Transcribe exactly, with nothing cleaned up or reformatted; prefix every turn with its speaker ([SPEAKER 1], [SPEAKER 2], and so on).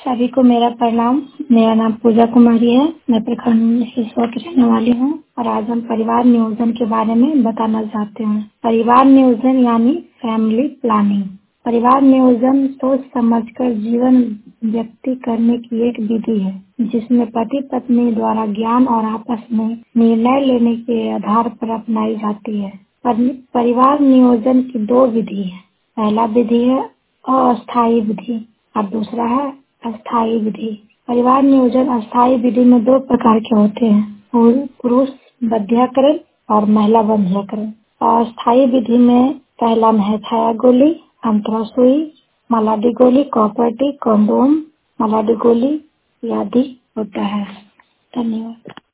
[SPEAKER 1] सभी को मेरा प्रणाम। मेरा नाम पूजा कुमारी है। मैं प्रखंड हिसुआ की रहने वाली हूँ और आज हम परिवार नियोजन के बारे में बताना चाहते हैं। परिवार नियोजन यानी फैमिली प्लानिंग। परिवार नियोजन सोच समझकर जीवन व्यक्ति करने की एक विधि है, जिसमें पति पत्नी द्वारा ज्ञान और आपस में निर्णय लेने के आधार पर अपनाई जाती है। परि- परिवार नियोजन की दो विधि है। पहला विधि है अस्थायी विधि और दूसरा है अस्थायी विधि। परिवार नियोजन अस्थायी विधि में दो प्रकार के होते हैं, पुरु- पुरुष बंध्याकरण और महिला बंध्याकरण। अस्थायी विधि में पहला में है छाया गोली, अंतरा सुई, मलाडी गोली, कॉपर्टी, कंडोम, मलाडी गोली आदि होता है। धन्यवाद।